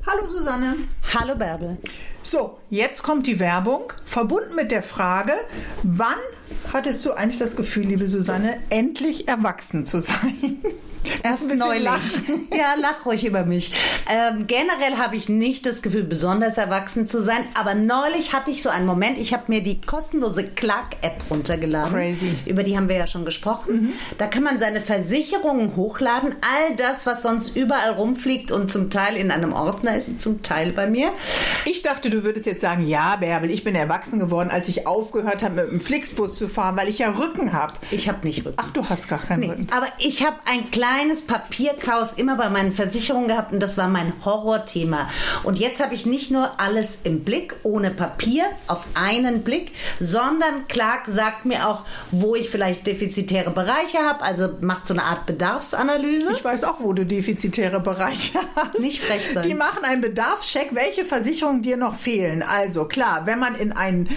Hallo Susanne. Hallo Bärbel. So, jetzt kommt die Werbung, verbunden mit der Frage, wann hattest du eigentlich das Gefühl, liebe Susanne, endlich erwachsen zu sein? Erst neulich. Lachen. Ja, lach ruhig über mich. Generell habe ich nicht das Gefühl, besonders erwachsen zu sein, aber neulich hatte ich so einen Moment, ich habe mir die kostenlose Clark-App runtergeladen. Crazy. Über die haben wir ja schon gesprochen. Mhm. Da kann man seine Versicherungen hochladen, all das, was sonst überall rumfliegt und zum Teil in einem Ordner ist, zum Teil bei mir. Ich dachte, du würdest jetzt sagen, ja Bärbel, ich bin erwachsen geworden, als ich aufgehört habe, mit dem Flixbus zu fahren, weil ich ja Rücken habe. Ich habe nicht Rücken. Ach, du hast gar keinen Rücken. Aber ich habe ein kleines Papierchaos immer bei meinen Versicherungen gehabt und das war mein Horrorthema. Und jetzt habe ich nicht nur alles im Blick, ohne Papier, auf einen Blick, sondern Clark sagt mir auch, wo ich vielleicht defizitäre Bereiche habe, also macht so eine Art Bedarfsanalyse. Ich weiß auch, wo du defizitäre Bereiche hast. Nicht frech sein. Die machen einen Bedarfscheck, welche Versicherungen dir noch fehlen. Also klar, wenn man in ein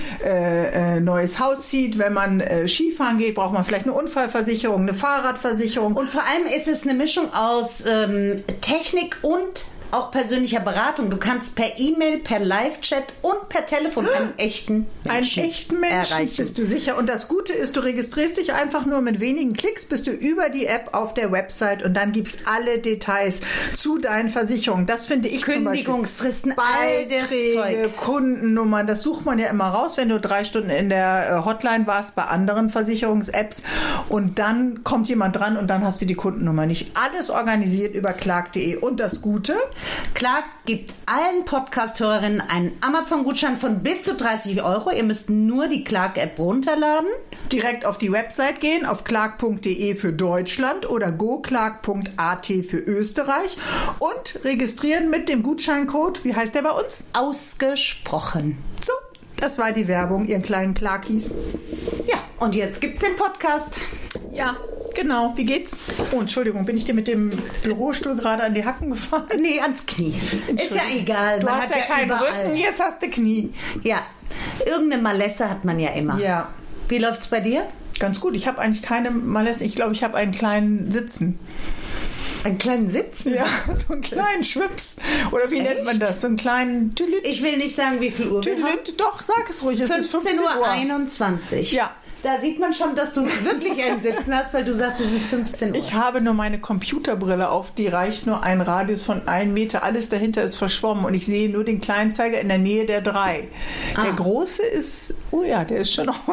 neues Haus zieht, wenn man Skifahren geht, braucht man vielleicht eine Unfallversicherung, eine Fahrradversicherung. Und vor allem ist es eine Mischung aus Technik und auch persönlicher Beratung. Du kannst per E-Mail, per Live-Chat und per Telefon einen echten Menschen erreichen. Bist du sicher? Und das Gute ist, du registrierst dich einfach nur mit wenigen Klicks, bist du über die App auf der Website und dann gibt's alle Details zu deinen Versicherungen. Das finde ich zum Beispiel. Kündigungsfristen, all das Zeug. Kundennummern, das sucht man ja immer raus, wenn du 3 Stunden in der Hotline warst bei anderen Versicherungs-Apps und dann kommt jemand dran und dann hast du die Kundennummer nicht. Alles organisiert über clark.de. Und das Gute? Clark gibt allen Podcast-Hörerinnen einen Amazon-Gutschein von bis zu 30 €. Ihr müsst nur die Clark-App runterladen. Direkt auf die Website gehen, auf clark.de für Deutschland oder goclark.at für Österreich und registrieren mit dem Gutscheincode. Wie heißt der bei uns? Ausgesprochen. So, das war die Werbung, ihr kleinen Clarkies. Ja, und jetzt gibt's den Podcast. Ja. Genau, wie geht's? Oh, Entschuldigung, bin ich dir mit dem Bürostuhl gerade an die Hacken gefahren? Nee, ans Knie. Ist ja egal. Du hast ja keinen Rücken, jetzt hast du Knie. Ja, irgendeine Malesse hat man ja immer. Ja. Wie läuft's bei dir? Ganz gut, ich habe eigentlich keine Malesse. Ich glaube, ich habe einen kleinen Sitzen. Einen kleinen Sitzen? Ja, so einen kleinen Schwips. Oder wie nennt man das? So einen kleinen Tülüt. Ich will nicht sagen, wie viel Uhr wir haben. Doch, sag es ruhig. Es ist 15:21 Uhr. Ja. Da sieht man schon, dass du wirklich ein Sitzen hast, weil du sagst, es ist 15 Uhr. Ich habe nur meine Computerbrille auf, die reicht nur einen Radius von 1 Meter. Alles dahinter ist verschwommen und ich sehe nur den kleinen Zeiger in der Nähe der 3. Der große ist, oh ja, der ist schon auf.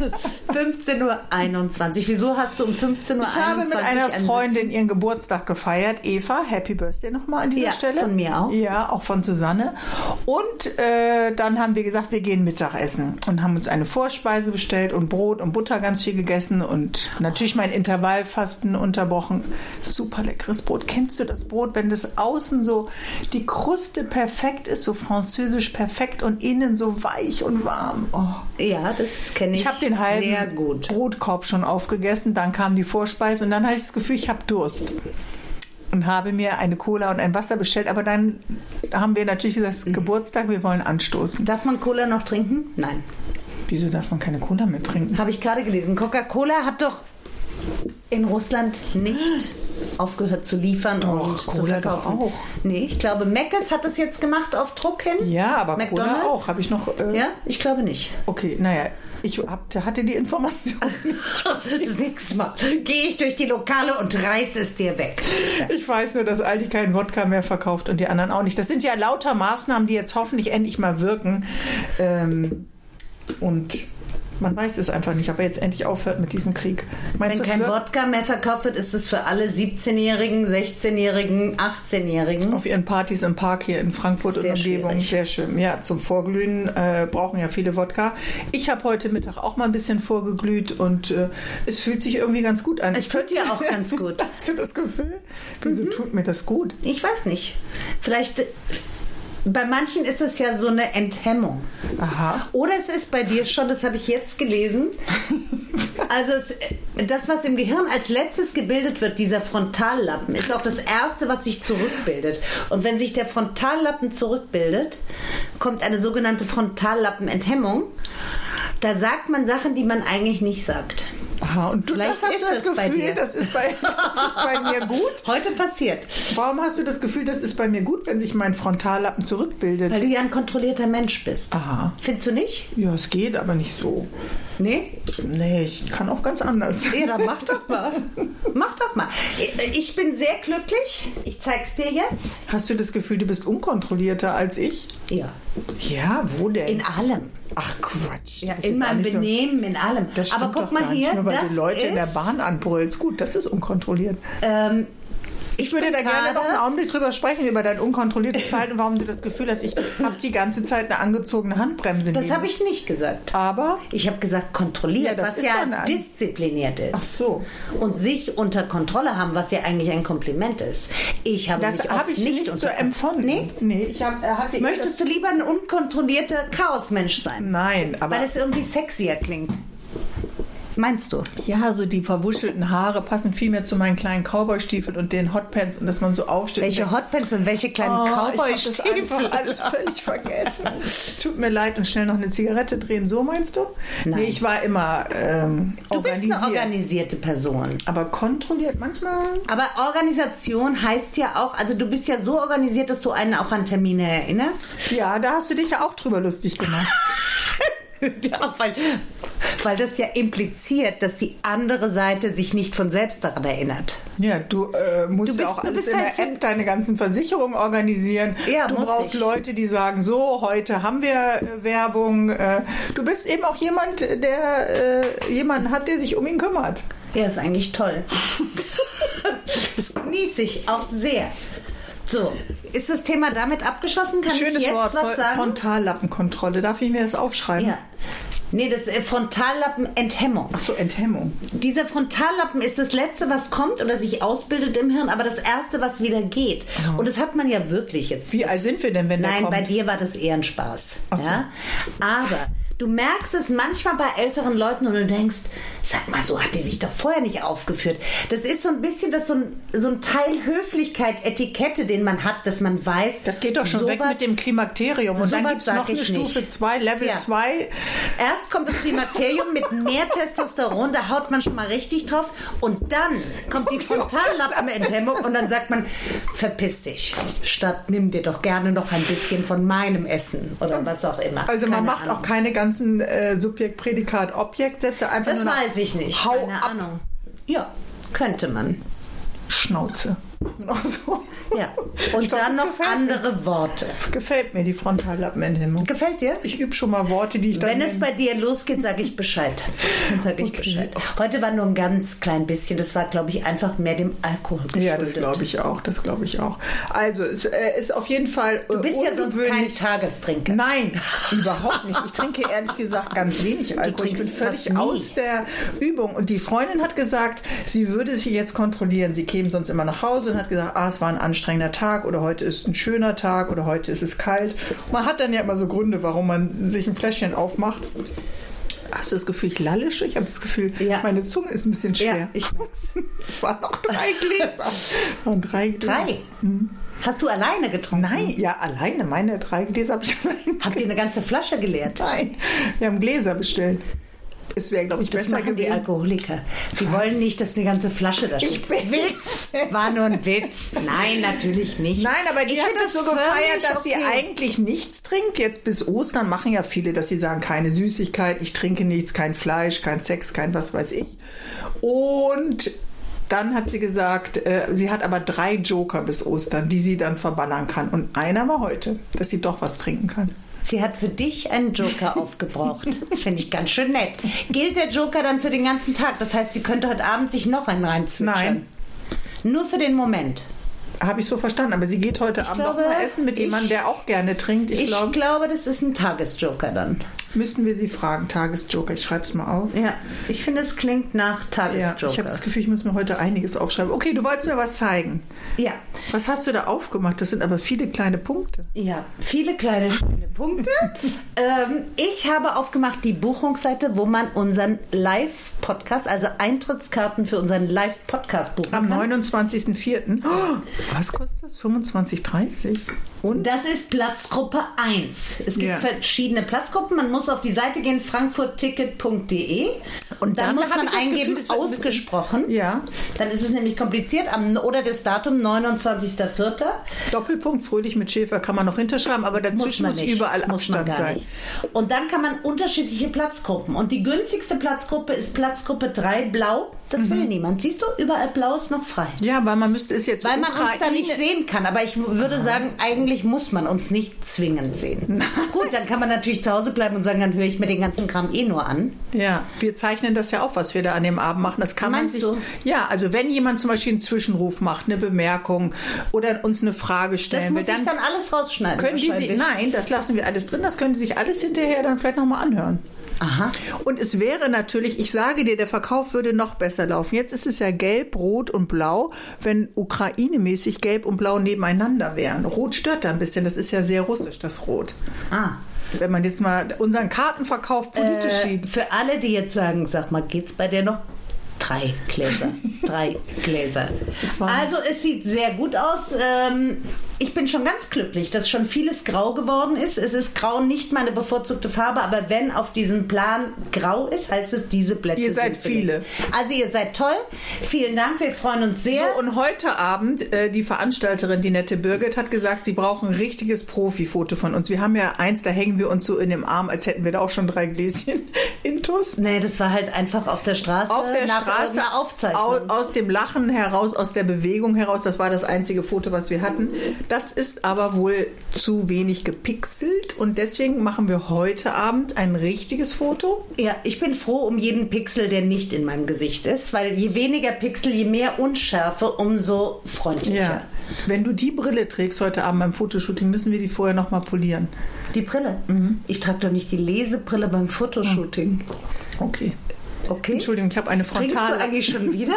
15:21 Uhr. Wieso hast du um 15:21 Uhr Ich habe mit einer Freundin ihren Geburtstag gefeiert. Eva, Happy Birthday nochmal an dieser Stelle. Von mir auch. Ja, auch von Susanne. Und dann haben wir gesagt, wir gehen Mittagessen und haben uns eine Vorspeise bestellt und Brot und Butter ganz viel gegessen und natürlich mein Intervallfasten unterbrochen. Super leckeres Brot. Kennst du das Brot, wenn das außen so die Kruste perfekt ist, so französisch perfekt und innen so weich und warm? Oh. Ja, das kenne ich. Ich habe den halben sehr gut. Brotkorb schon aufgegessen, dann kam die Vorspeise und dann hatte ich das Gefühl, ich habe Durst. Und habe mir eine Cola und ein Wasser bestellt, aber dann haben wir natürlich gesagt, Geburtstag, wir wollen anstoßen. Darf man Cola noch trinken? Nein. Wieso darf man keine Cola mehr trinken? Habe ich gerade gelesen. Coca-Cola hat doch in Russland nicht aufgehört zu liefern und zu verkaufen. Doch auch. Nee, ich glaube, Mc's hat das jetzt gemacht auf Druck hin. Ja, aber McDonald's Cola auch. Habe ich noch... Ja, ich glaube nicht. Okay, naja, ich hatte die Information. Das nächste Mal gehe ich durch die Lokale und reiße es dir weg. Ich weiß nur, dass Aldi keinen Wodka mehr verkauft und die anderen auch nicht. Das sind ja lauter Maßnahmen, die jetzt hoffentlich endlich mal wirken. Und man weiß es einfach nicht, ob er jetzt endlich aufhört mit diesem Krieg. Wenn kein Wodka mehr verkauft wird, ist es für alle 17-Jährigen, 16-Jährigen, 18-Jährigen. Auf ihren Partys im Park hier in Frankfurt sehr und Umgebung. Schwierig. Sehr schön. Ja, zum Vorglühen brauchen ja viele Wodka. Ich habe heute Mittag auch mal ein bisschen vorgeglüht und es fühlt sich irgendwie ganz gut an. Es tut dir auch ganz gut. Hast du das Gefühl? Wieso tut mir das gut? Ich weiß nicht. Vielleicht... Bei manchen ist es ja so eine Enthemmung. Aha. Oder es ist bei dir schon, das habe ich jetzt gelesen, also das, was im Gehirn als letztes gebildet wird, dieser Frontallappen, ist auch das Erste, was sich zurückbildet. Und wenn sich der Frontallappen zurückbildet, kommt eine sogenannte Frontallappenenthemmung. Da sagt man Sachen, die man eigentlich nicht sagt. Aha, und Vielleicht hast ist du das es bei Gefühl, dir. das ist bei mir gut? Heute passiert. Warum hast du das Gefühl, das ist bei mir gut, wenn sich mein Frontallappen zurückbildet? Weil du ja ein kontrollierter Mensch bist. Aha. Findest du nicht? Ja, es geht, aber nicht so. Nee? Nee, ich kann auch ganz anders. Ja, dann mach doch mal. Mach doch mal. Ich bin sehr glücklich. Ich zeig's dir jetzt. Hast du das Gefühl, du bist unkontrollierter als ich? Ja. Ja, wo denn? In allem. Ach Quatsch. Ja, Du bist in jetzt auch meinem nicht so- Benehmen, in allem. Das stimmt Aber guck doch mal gar hier, nicht, nur weil das du Leute in der ist, Bahn anbrüllst. Gut, das ist unkontrolliert. Ich würde bin da gerne gerade- noch einen Augenblick drüber sprechen, über dein unkontrolliertes Verhalten und warum du das Gefühl hast, ich habe die ganze Zeit eine angezogene Handbremse. Das liegen. habe ich nicht gesagt. Aber, Ich habe gesagt kontrolliert, Ja, das was ist ja dann ein- diszipliniert ist. ach so. Und sich unter Kontrolle haben, was ja eigentlich ein Kompliment ist. Ich habe Das mich habe oft ich nicht nicht so unter empfunden. Nee, ich hatte Möchtest du lieber ein unkontrollierter Chaosmensch sein? Nein, aber Weil es irgendwie sexier klingt. Meinst du? ja, so die verwuschelten Haare passen viel mehr zu meinen kleinen Cowboystiefeln und den Hotpants und dass man so aufsteht. Welche und denkt, Hotpants und welche kleinen Ich habe das Cowboy-Stiefel? einfach alles völlig vergessen. Tut mir leid und schnell noch eine Zigarette drehen. So meinst du? Nein. Nee, ich war immer Du bist eine organisierte Person. Aber kontrolliert manchmal. Aber Organisation heißt ja auch, also du bist ja so organisiert, dass du einen auch an Termine erinnerst. Ja, da hast du dich ja auch drüber lustig gemacht. Ja, weil das ja impliziert, dass die andere Seite sich nicht von selbst daran erinnert. Ja, du musst Du bist- ja auch du alles bist in halt der so- App, deine ganzen Versicherungen organisieren. Ja, du muss brauchst ich. Leute, die sagen, so, heute haben wir Werbung. Du bist eben auch jemand, der jemanden hat, der sich um ihn kümmert. Ja, ist eigentlich toll. Das genieße ich auch sehr. So, ist das Thema damit abgeschlossen? Kann Schönes ich jetzt Wort, was sagen? Frontallappenkontrolle. Darf ich mir das aufschreiben? Ja. Nee, das Frontallappenenthemmung. Ach so, Enthemmung. Dieser Frontallappen ist das Letzte, was kommt oder sich ausbildet im Hirn, aber das Erste, was wieder geht. Und das hat man ja wirklich jetzt. Wie alt sind wir denn, wenn der Nein, kommt? bei dir war das eher ein Spaß. Ach so. Ja? Aber du merkst es manchmal bei älteren Leuten und du denkst, sag mal, so hat die sich doch vorher nicht aufgeführt. Das ist so ein bisschen so ein Teil Höflichkeit, Etikette, den man hat, dass man weiß. Das geht doch schon sowas, weg mit dem Klimakterium. Und dann sowas gibt es noch sag eine ich Stufe nicht. 2, Level Ja. 2. Erst kommt das Klimakterium mit mehr Testosteron, da haut man schon mal richtig drauf. Und dann kommt die Frontallappenenthemmung und dann sagt man, verpiss dich. Statt nimm dir doch gerne noch ein bisschen von meinem Essen oder was auch immer. Also man Keine macht Ahnung. auch keine ganzen Subjekt, Prädikat, Objektsätze. Einfach Das nur nach weiß ich nicht. Hau Keine ab. Ahnung. Ja, könnte man. Schnauze. Genau so. Ja. Und Ich glaub, dann das noch gefällt mir. andere Worte. Gefällt mir die Frontallappenenthemmung. Gefällt dir? Ich übe schon mal Worte, die ich dann... Wenn es bei dir losgeht, sage ich Bescheid. Dann sage ich Okay. Bescheid. Heute war nur ein ganz klein bisschen. Das war, glaube ich, einfach mehr dem Alkohol geschuldet. Ja, das glaube ich auch. Das glaube ich auch. Also, es ist auf jeden Fall Du bist ja sonst kein Tagestrinker. Nein, überhaupt nicht. Ich trinke ehrlich gesagt ganz wenig Alkohol. Ich bin trinkst völlig fast nie. aus der Übung. Und die Freundin hat gesagt, sie würde sich jetzt kontrollieren. Sie käme sonst immer nach Hause und hat gesagt, es war ein anstrengender Tag oder heute ist ein schöner Tag oder heute ist es kalt. Man hat dann ja immer so Gründe, warum man sich ein Fläschchen aufmacht. Hast du das Gefühl, ich lallische? Ich habe das Gefühl, Ja. meine Zunge ist ein bisschen schwer. Ja, ich merk's. Es waren noch 3 Gläser. Und 3 Gläser. 3? Hast du alleine getrunken? Nein, ja, alleine. Meine 3 Gläser habe ich alleine. Habt ihr eine ganze Flasche geleert? Nein, wir haben Gläser bestellt. Es wäre, glaube ich, Das besser machen die gewesen. Alkoholiker. Die wollen nicht, dass eine ganze Flasche da steht. Witz! War nur ein Witz. Nein, natürlich nicht. Nein, aber die Ich hat find das so völlig gefeiert, dass sie okay. eigentlich nichts trinkt. Jetzt bis Ostern machen ja viele, dass sie sagen, keine Süßigkeit, ich trinke nichts, kein Fleisch, kein Sex, kein was weiß ich. Und dann hat sie gesagt, sie hat aber 3 Joker bis Ostern, die sie dann verballern kann. Und einer war heute, dass sie doch was trinken kann. Sie hat für dich einen Joker aufgebraucht. Das finde ich ganz schön nett. Gilt der Joker dann für den ganzen Tag? Das heißt, sie könnte heute Abend sich noch einen reinzwitschern? Nein. Nur für den Moment. Habe ich so verstanden. Aber sie geht heute Abend glaube, noch mal essen mit jemandem, der auch gerne trinkt. Ich Ich glaube, glaube, das ist ein Tagesjoker dann. müssten wir sie fragen. Tagesjoker, ich schreibe es mal auf. Ja, ich finde, es klingt nach Ja, Tagesjoker. ich habe das Gefühl, ich muss mir heute einiges aufschreiben. Okay, du wolltest mir was zeigen. Ja. Was hast du da aufgemacht? Das sind aber viele kleine Punkte. Ja, viele kleine schöne Punkte. Ich habe aufgemacht die Buchungsseite, wo man unseren Live-Podcast, also Eintrittskarten für unseren Live-Podcast buchen Am kann. 29.04. Oh, was kostet das? 25,30? Und? Das ist Platzgruppe 1. Es gibt Ja. verschiedene Platzgruppen. Man muss auf die Seite gehen, frankfurtticket.de. Und dann muss hab man ich das eingeben, Gefühl, es wird ein bisschen- ausgesprochen. Ja. Dann ist es nämlich kompliziert. Oder das Datum 29.04. Doppelpunkt, fröhlich mit Schäfer kann man noch hinterschreiben, aber dazwischen muss überall Abstand sein. Nicht. Und dann kann man unterschiedliche Platzgruppen. Und die günstigste Platzgruppe ist Platzgruppe 3, blau. Das will niemand. Siehst du, überall blau ist noch frei. Ja, weil man müsste es jetzt Weil man uns da nicht sehen kann. Aber ich würde sagen, eigentlich muss man uns nicht zwingend sehen. Gut, dann kann man natürlich zu Hause bleiben und sagen, dann höre ich mir den ganzen Kram nur an. Ja, wir zeichnen das ja auf, was wir da an dem Abend machen. Das kann man sich. Meinst du? Ja, also wenn jemand zum Beispiel einen Zwischenruf macht, eine Bemerkung oder uns eine Frage stellen will, Das muss ich dann alles rausschneiden. können die sich. Nein, das lassen wir alles drin. Das können die sich alles hinterher dann vielleicht nochmal anhören. Aha. Und es wäre natürlich, ich sage dir, der Verkauf würde noch besser laufen. Jetzt ist es ja gelb, rot und blau, wenn ukrainemäßig gelb und blau nebeneinander wären. Rot stört da ein bisschen, das ist ja sehr russisch, das Rot. Wenn man jetzt mal unseren Kartenverkauf politisch sieht. Für alle, die jetzt sagen, sag mal, geht's bei dir noch? 3 Gläser. 3 Gläser. Also es sieht sehr gut aus. Ich bin schon ganz glücklich, dass schon vieles grau geworden ist. Es ist grau nicht meine bevorzugte Farbe, aber wenn auf diesem Plan grau ist, heißt es, diese Plätze Ihr seid sind belegt. viele. Also ihr seid toll. Vielen Dank, wir freuen uns sehr. So, und heute Abend, die Veranstalterin, die nette Birgit, hat gesagt, sie brauchen ein richtiges Profifoto von uns. Wir haben ja eins, da hängen wir uns so in dem Arm, als hätten wir da auch schon 3 Gläschen intus. Nee, das war halt einfach auf der Straße, Auf der nach Straße, irgendeiner Aufzeichnung. aus dem Lachen heraus, aus der Bewegung heraus. Das war das einzige Foto, was wir hatten. Das ist aber wohl zu wenig gepixelt und deswegen machen wir heute Abend ein richtiges Foto. Ja, ich bin froh um jeden Pixel, der nicht in meinem Gesicht ist, weil je weniger Pixel, je mehr Unschärfe, umso freundlicher. Ja. Wenn du die Brille trägst heute Abend beim Fotoshooting, müssen wir die vorher noch mal polieren. Die Brille? Ich trage doch nicht die Lesebrille beim Fotoshooting. Okay. Okay. Entschuldigung, ich habe eine Trinkst frontale... du eigentlich schon wieder?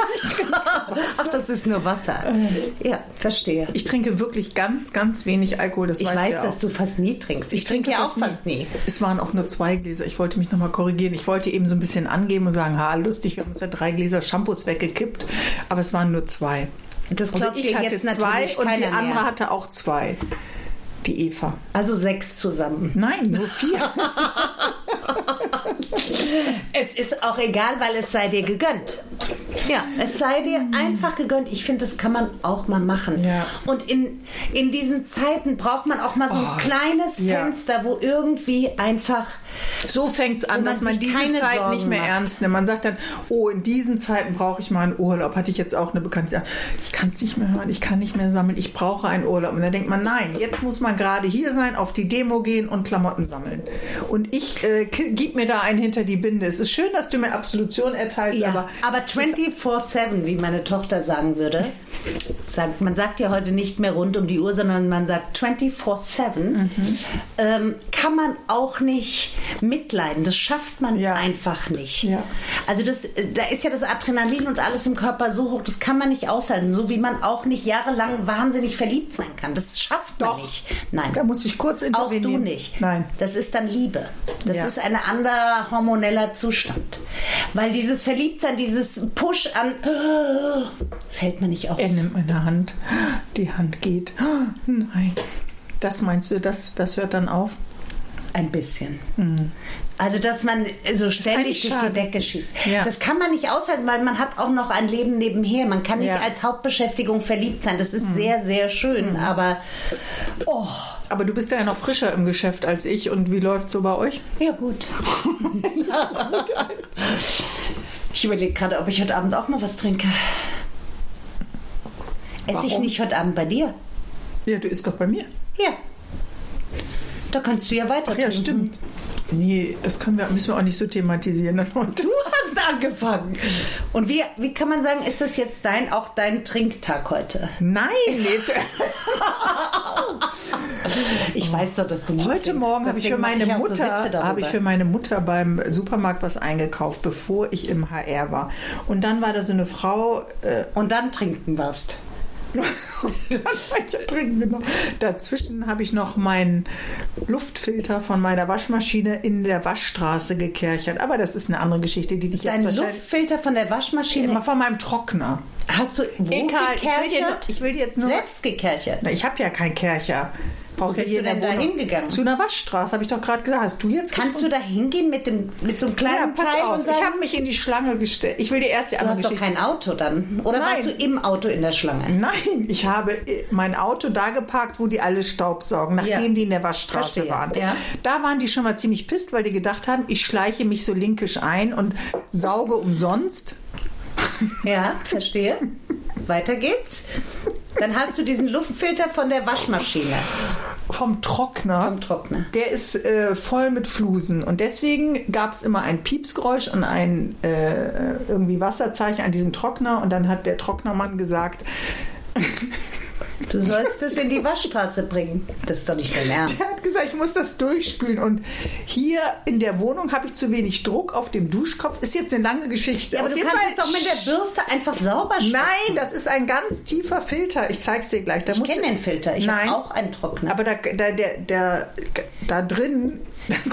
Ach, das ist nur Wasser. Ja, verstehe. Ich trinke wirklich ganz, ganz wenig Alkohol. Das Ich weißt weiß, du ja dass auch. du fast nie trinkst. Ich trinke ja auch fast nie. Es waren auch nur 2 Gläser. Ich wollte mich nochmal korrigieren. Ich wollte eben so ein bisschen angeben und sagen, lustig, wir haben uns ja 3 Gläser Shampoos weggekippt. Aber es waren nur 2. Das glaubt ich dir hatte jetzt 2 natürlich und die keiner andere mehr. hatte auch 2. Die Eva. Also 6 zusammen. Nein, nur 4. Es ist auch egal, weil es sei dir gegönnt. Ja, es sei dir einfach gegönnt. Ich finde, das kann man auch mal machen. Ja. Und in diesen Zeiten braucht man auch mal so ein kleines Fenster, wo irgendwie einfach... So fängt es an, Wo man dass man sich diese keine Zeit Sorgen nicht mehr macht. ernst nimmt. Man sagt dann, in diesen Zeiten brauche ich mal einen Urlaub. Hatte ich jetzt auch eine Bekannte, die sagt, ich kann es nicht mehr hören, ich kann nicht mehr sammeln, ich brauche einen Urlaub. Und dann denkt man, nein, jetzt muss man gerade hier sein, auf die Demo gehen und Klamotten sammeln. Und ich gib mir da einen hinter die Binde. Es ist schön, dass du mir Absolution erteilst, aber 24/7, wie meine Tochter sagen würde. Man sagt ja heute nicht mehr rund um die Uhr, sondern man sagt 24/7. Kann man auch nicht mitleiden. Das schafft man einfach nicht. Ja. Also da ist ja das Adrenalin und alles im Körper so hoch, das kann man nicht aushalten. So wie man auch nicht jahrelang wahnsinnig verliebt sein kann. Das schafft man nicht. Nein. Da muss ich kurz Auch intervenieren. du nicht. Nein. Das ist dann Liebe. Das Ja. ist ein anderer hormoneller Zustand. Weil dieses Verliebtsein, dieses Push an, das hält man nicht aus. Er nimmt meine Hand. Die Hand geht. Nein. Das meinst du, das hört dann auf? Ein bisschen. Also, dass man so ständig eigentlich durch die schade. Decke schießt. Ja. Das kann man nicht aushalten, weil man hat auch noch ein Leben nebenher. Man kann nicht als Hauptbeschäftigung verliebt sein. Das ist sehr, sehr schön. Aber, Aber du bist ja noch frischer im Geschäft als ich. Und wie läuft es so bei euch? ja gut. Ich überlege gerade, ob ich heute Abend auch mal was trinke. Esse ich Warum? nicht heute Abend bei dir? Ja, du isst doch bei mir. Ja. Da kannst du ja weiter Ach ja, trinken. stimmt. Nee, das müssen wir auch nicht so thematisieren. Du hast angefangen. Und wie kann man sagen, ist das jetzt auch dein Trinktag heute? Nein, jetzt. Ich weiß doch, dass du nicht Heute trinkst. Morgen habe ich Deswegen mache auch so Witze darüber. habe ich für meine Mutter beim Supermarkt was eingekauft, bevor ich im HR war. Und dann war da so eine Frau. Und dann trinken warst. Dazwischen habe ich noch meinen Luftfilter von meiner Waschmaschine in der Waschstraße gekerchert. Aber das ist eine andere Geschichte, die dich Dein jetzt wahrscheinlich... Luftfilter von der Waschmaschine? Immer von meinem Trockner. Hast du wo Egal, gekerchert? ich will dir jetzt nur... Selbst gekerchert? Na, ich habe ja keinen Kercher. Braucht ja bist du denn da hingegangen? Zu einer Waschstraße, habe ich doch gerade gesagt. Hast du jetzt Kannst du da hingehen mit so einem kleinen pass Teil auf, und sagen... ich habe mich in die Schlange gestellt. Ich will dir erst die Du andere hast doch Geschichte. kein Auto dann? Oder Nein. warst du im Auto in der Schlange? Nein, ich habe mein Auto da geparkt, wo die alle Staubsaugen, nachdem die in der Waschstraße Verstehe. waren. Ja. Da waren die schon mal ziemlich pisst, weil die gedacht haben, ich schleiche mich so linkisch ein und sauge umsonst. Ja, verstehe. Weiter geht's. Dann hast du diesen Luftfilter von der Waschmaschine. Vom Trockner. Vom Trockner. Der ist voll mit Flusen. Und deswegen gab es immer ein Piepsgeräusch und ein irgendwie Wasserzeichen an diesem Trockner. Und dann hat der Trocknermann gesagt... Du sollst es in die Waschstraße bringen. Das ist doch nicht dein Ernst. Der hat gesagt, ich muss das durchspülen. Und hier in der Wohnung habe ich zu wenig Druck auf dem Duschkopf. Ist jetzt eine lange Geschichte. Ja, aber auf du jeden kannst Fall es doch mit der Bürste einfach sauber stopfen. Nein, das ist ein ganz tiefer Filter. Ich zeig's dir gleich. Ich kenne den Filter. Ich habe auch einen Trockner. Aber da drin...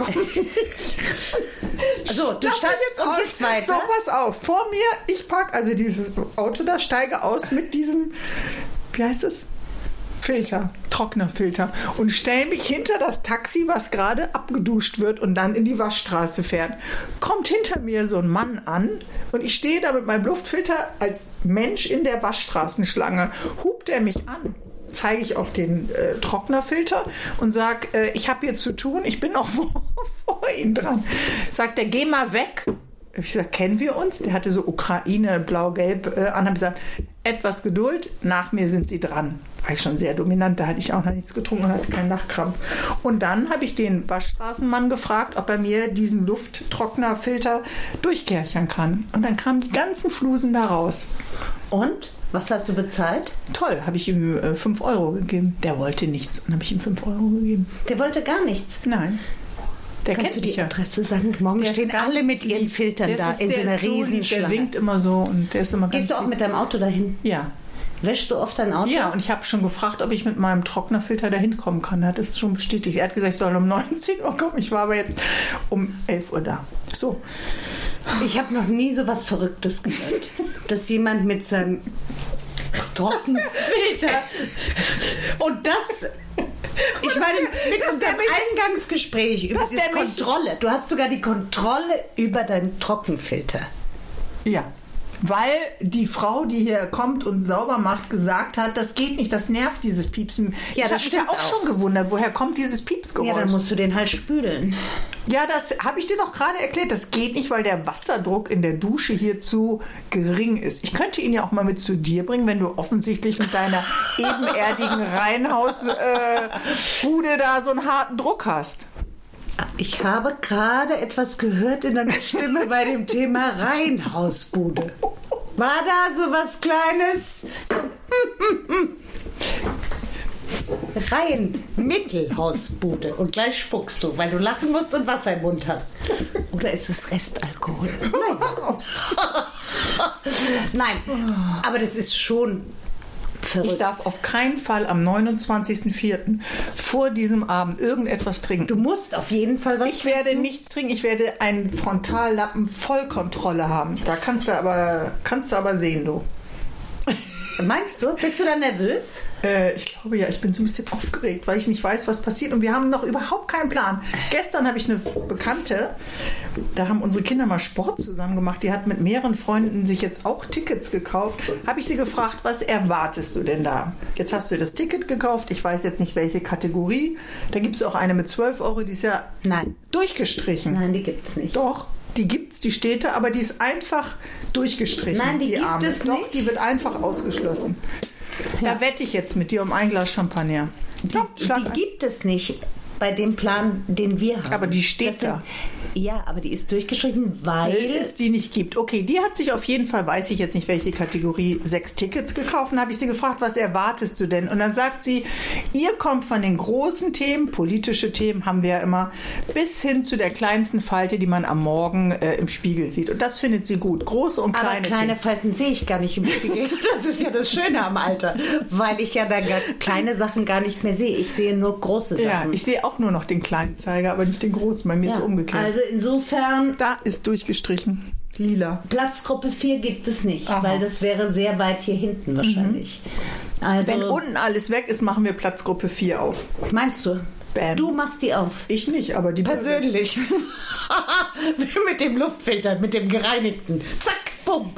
So, du Lass mich steigst und jetzt weiter. So, pass auf. Vor mir, ich park also dieses Auto da, steige aus mit diesem, wie heißt es? Filter, Trocknerfilter und stelle mich hinter das Taxi, was gerade abgeduscht wird und dann in die Waschstraße fährt. Kommt hinter mir so ein Mann an und ich stehe da mit meinem Luftfilter als Mensch in der Waschstraßenschlange. Hupt er mich an, zeige ich auf den Trocknerfilter und sage, ich habe hier zu tun, ich bin noch vor Ihnen dran. Sagt er, geh mal weg. Ich gesagt, kennen wir uns? Der hatte so Ukraine, blau-gelb an. Habe gesagt, etwas Geduld, nach mir sind Sie dran. War ich schon sehr dominant, da hatte ich auch noch nichts getrunken und hatte keinen Nachkrampf. Und dann habe ich den Waschstraßenmann gefragt, ob er mir diesen Lufttrocknerfilter durchkerchern kann. Und dann kamen die ganzen Flusen da raus. Und? Was hast du bezahlt? Toll, habe ich ihm 5 Euro gegeben. Der wollte nichts und habe ich ihm 5 Euro gegeben. Der wollte gar nichts. Nein. Der Kannst kennt du mich die ja. Adresse sagen? Morgen Der stehen ist ganz alle mit ihren lieb. Filtern Der da ist- in so der einer ist so lieb, Riesenschlange. Der winkt immer so und der ist immer ganz Gehst du auch lieb. mit deinem Auto dahin? Ja. Wäschst du oft dein Auto? Ja, und ich habe schon gefragt, ob ich mit meinem Trocknerfilter dahin kommen kann. Er hat es schon bestätigt. Er hat gesagt, ich soll um 19 Uhr kommen. Ich war aber jetzt um 11 Uhr da. So. Ich habe noch nie so was Verrücktes gehört, dass jemand mit seinem Trockenfilter und das... Ich meine, mit dass unserem der mich- Eingangsgespräch über dass diese der mich- Kontrolle. Du hast sogar die Kontrolle über deinen Trockenfilter. Ja. Weil die Frau, die hier kommt und sauber macht, gesagt hat, das geht nicht, das nervt, dieses Piepsen. Ja, ich das habe mich ja stimmt auch auch. schon gewundert, woher kommt dieses Piepsgeräusch? Ja, dann musst du den halt spülen. Ja, das habe ich dir doch gerade erklärt. Das geht nicht, weil der Wasserdruck in der Dusche hier zu gering ist. Ich könnte ihn ja auch mal mit zu dir bringen, wenn du offensichtlich mit deiner ebenerdigen Reihenhausbude da so einen harten Druck hast. Ich habe gerade etwas gehört in deiner Stimme bei dem Thema Reihenhausbude. War da so was Kleines? Mittelhausbude. Und gleich spuckst du, weil du lachen musst und Wasser im Mund hast. Oder ist es Restalkohol? Nein. Nein, aber das ist schon verrückt. Ich darf auf keinen Fall am 29.04. vor diesem Abend irgendetwas trinken. Du musst auf jeden Fall was Ich werde nichts trinken, ich werde einen Frontallappen Vollkontrolle haben. Da kannst du aber sehen, du. Meinst du? Bist du dann nervös? Ich glaube ja, ich bin so ein bisschen aufgeregt, weil ich nicht weiß, was passiert und wir haben noch überhaupt keinen Plan. Gestern habe ich eine Bekannte, da haben unsere Kinder mal Sport zusammen gemacht, die hat mit mehreren Freunden sich jetzt auch Tickets gekauft. Habe ich sie gefragt, was erwartest du denn da? Jetzt hast du das Ticket gekauft, ich weiß jetzt nicht, welche Kategorie. Da gibt es auch eine mit 12 Euro, die ist ja Nein. durchgestrichen. Nein, die gibt's nicht. Doch, die gibt's, die steht da, aber die ist einfach durchgestrichen. Nein, die gibt Arme. es Doch, nicht. die wird einfach ausgeschlossen. Da wette ich jetzt mit dir um ein Glas Champagner. Doch, schlag Die ein. gibt es nicht bei dem Plan, den wir haben. Aber die steht Das sind- da. Ja, aber die ist durchgestrichen, weil... es die nicht gibt. Okay, die hat sich auf jeden Fall, weiß ich jetzt nicht welche Kategorie, 6 Tickets gekauft. Und habe ich sie gefragt, was erwartest du denn? Und dann sagt sie, ihr kommt von den großen Themen, politische Themen haben wir ja immer, bis hin zu der kleinsten Falte, die man am Morgen im Spiegel sieht. Und das findet sie gut. Große und Aber kleine kleine Themen. Falten sehe ich gar nicht im Spiegel. Das ist ja das Schöne am Alter. Weil ich ja da kleine Sachen gar nicht mehr sehe. Ich sehe nur große Ja, Sachen. ich sehe auch nur noch den kleinen Zeiger, aber nicht den großen. Bei mir ist es umgekehrt. Also insofern, Da ist durchgestrichen. Lila. Platzgruppe 4 gibt es nicht, Aha. weil das wäre sehr weit hier hinten wahrscheinlich. Also, Wenn unten alles weg ist, machen wir Platzgruppe 4 auf. meinst du? Bam. Du machst die auf. Ich nicht, aber die Persönlich. Mit dem Luftfilter, mit dem gereinigten. Zack, bumm.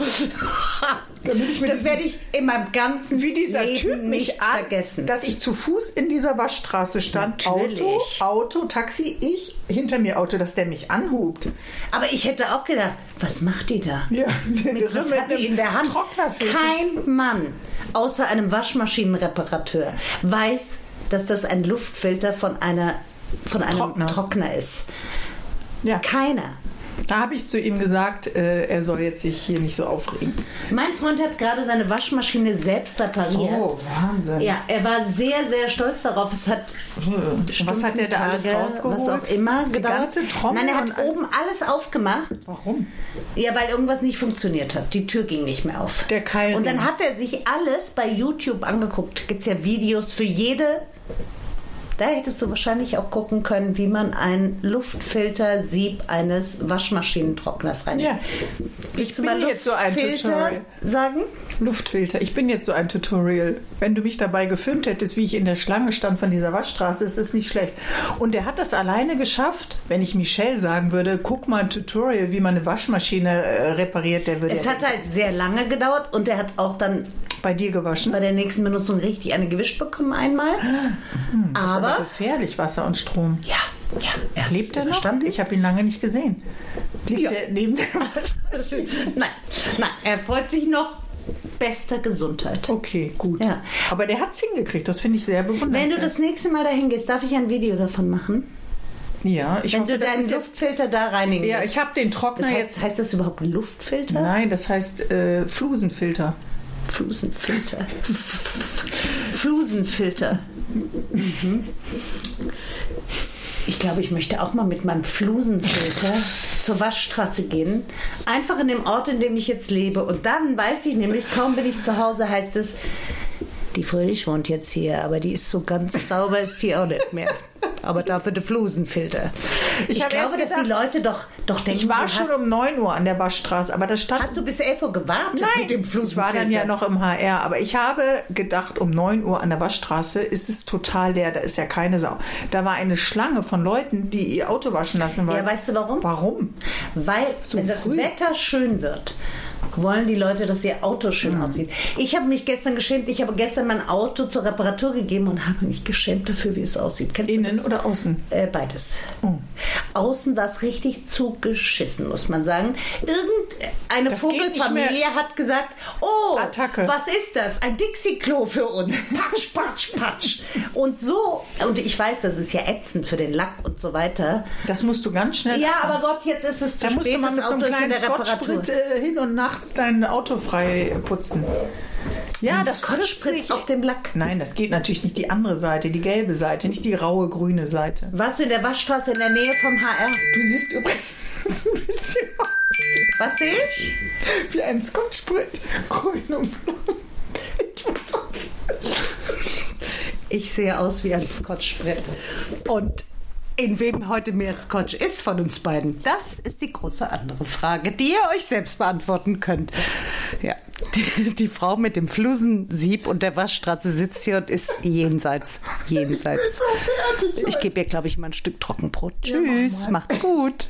Das werde ich in meinem ganzen wie dieser Leben Typ mich nicht an, vergessen. dass ich zu Fuß in dieser Waschstraße stand. Natürlich. Auto, Taxi, ich hinter mir Auto, dass der mich anhubt. Aber ich hätte auch gedacht, was macht die da? Ja, Was hat die in der Hand? Trocknerfilter. Kein Mann, außer einem Waschmaschinenreparateur, weiß, dass das ein Luftfilter von einem Trockner ist. Ja. Keiner. Da habe ich zu ihm gesagt, er soll jetzt sich hier nicht so aufregen. Mein Freund hat gerade seine Waschmaschine selbst repariert. Oh, Wahnsinn. Ja, er war sehr, sehr stolz darauf. Es hat Was hat der da alles Tage, rausgeholt? was auch immer Die gedauert. ganze Trommel Nein, er und hat oben alles aufgemacht. Warum? Ja, weil irgendwas nicht funktioniert hat. Die Tür ging nicht mehr auf. Der Keilriemen. Und dann hat er sich alles bei YouTube angeguckt. Gibt es ja Videos für jede. Da hättest du wahrscheinlich auch gucken können, wie man ein Luftfilter-Sieb eines Waschmaschinentrockners reinigt. Ja. Ich bin jetzt so ein Tutorial. Sagen? Luftfilter. Ich bin jetzt so ein Tutorial. Wenn du mich dabei gefilmt hättest, wie ich in der Schlange stand von dieser Waschstraße, ist es nicht schlecht. Und er hat das alleine geschafft. Wenn ich Michelle sagen würde, guck mal ein Tutorial, wie man eine Waschmaschine repariert, der würde... Es hat halt sehr lange gedauert und er hat auch dann bei dir gewaschen. bei der nächsten Benutzung richtig eine gewischt bekommen einmal. Das ist aber gefährlich, Wasser und Strom. Ja, er hat's Lebt er noch? überstanden. Ich habe ihn lange nicht gesehen. Liegt er neben der Waschmaschine? Nein, er freut sich noch. Bester Gesundheit. Okay, gut. Ja. Aber der hat es hingekriegt, das finde ich sehr bewundernswert. Wenn du das nächste Mal dahin gehst, darf ich ein Video davon machen? Ja, ich Wenn hoffe, du das deinen ist jetzt... Luftfilter da reinigen Ja, lässt. ich habe den Trockner Das jetzt... heißt das überhaupt Luftfilter? Nein, das heißt Flusenfilter. Flusenfilter. Flusenfilter. Mhm. Ich glaube, ich möchte auch mal mit meinem Flusenfilter zur Waschstraße gehen. Einfach in dem Ort, in dem ich jetzt lebe. Und dann weiß ich nämlich, kaum bin ich zu Hause, heißt es, die Fröhlich wohnt jetzt hier, aber die ist so ganz sauber, ist hier auch nicht mehr. Aber dafür der Flusenfilter. Ich hab glaube, erst dass die gedacht, Leute doch denken, Ich war du schon hast, um 9 Uhr an der Waschstraße, aber das stand... hast du bis 11 Uhr gewartet mit dem Flusenfilter? Ich war dann ja noch im HR, aber ich habe gedacht, um 9 Uhr an der Waschstraße ist es total leer, da ist ja keine Sau. Da war eine Schlange von Leuten, die ihr Auto waschen lassen wollten. Ja, weißt du warum? Warum? Weil, wenn das früh. Wetter schön wird, wollen die Leute, dass ihr Auto schön aussieht. Ich habe mich gestern geschämt. Ich habe gestern mein Auto zur Reparatur gegeben und habe mich geschämt dafür, wie es aussieht. Kennst du Innen das? oder außen? Beides. Oh. Außen war es richtig zugeschissen, muss man sagen. Irgendeine Das geht nicht Vogelfamilie mehr. hat gesagt, oh, Attacke. was ist das? Ein Dixie-Klo für uns. Patsch, patsch, patsch. Und so, und ich weiß, das ist ja ätzend für den Lack und so weiter. Das musst du ganz schnell... Ja, aber Gott, jetzt ist es zu Da musst spät. du mal Das mit so einem Auto ist in kleinen der Reparatur. Scotch-Sprit hin und nachts dein Auto frei putzen. Ja, das frisst Scotch-Sprit sich auf dem Lack. Nein, das geht natürlich nicht die andere Seite, die gelbe Seite, nicht die raue grüne Seite. Warst du in der Waschstraße in der Nähe vom HR? Du siehst übrigens ein bisschen Was sehe ich? wie ein Scotch-Sprit, grün und blau. Ich muss auf. Ich sehe aus wie ein Scotch-Sprit. Und in wem heute mehr Scotch ist von uns beiden, das ist die große andere Frage, die ihr euch selbst beantworten könnt. Ja, die Frau mit dem Flusensieb und der Waschstraße sitzt hier und ist jenseits. Ich bin so fertig. Ich gebe ihr, glaube ich, mal ein Stück Trockenbrot. Tschüss, macht's gut.